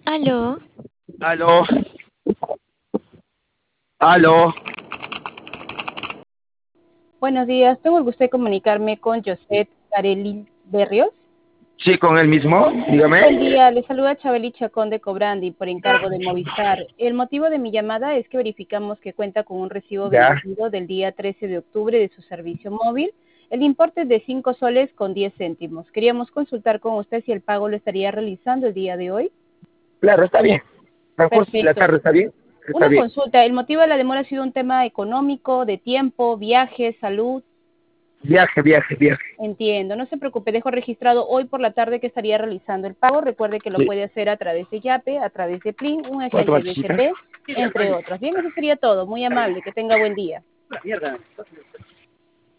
Aló, Aló, aló. Buenos días, tengo el gusto de comunicarme con José Carelli Berrios. Sí, con el mismo, Buen dígame. día, le saluda Chabeli Chacón de Cobrandi por encargo de Movistar. El motivo de mi llamada es que verificamos que cuenta con un recibo Ya, vencido del día 13 de octubre de su servicio móvil. El importe es de 5 soles con 10 céntimos. Queríamos consultar con usted si el pago lo estaría realizando el día de hoy. claro, está bien. Transcurso de la Perfecto. tarde, ¿está bien? Está Una bien. consulta, ¿el motivo de la demora ha sido un tema económico, de tiempo, viaje, salud? Viaje, viaje, viaje. Entiendo, no se preocupe, dejo registrado hoy por la tarde que estaría realizando el pago. Recuerde que lo Sí. puede hacer a través de Yape, a través de Plin, un ¿Puedo agente tomar chichita? BCP, entre otros. Bien, eso sería todo. Muy amable, que tenga buen día.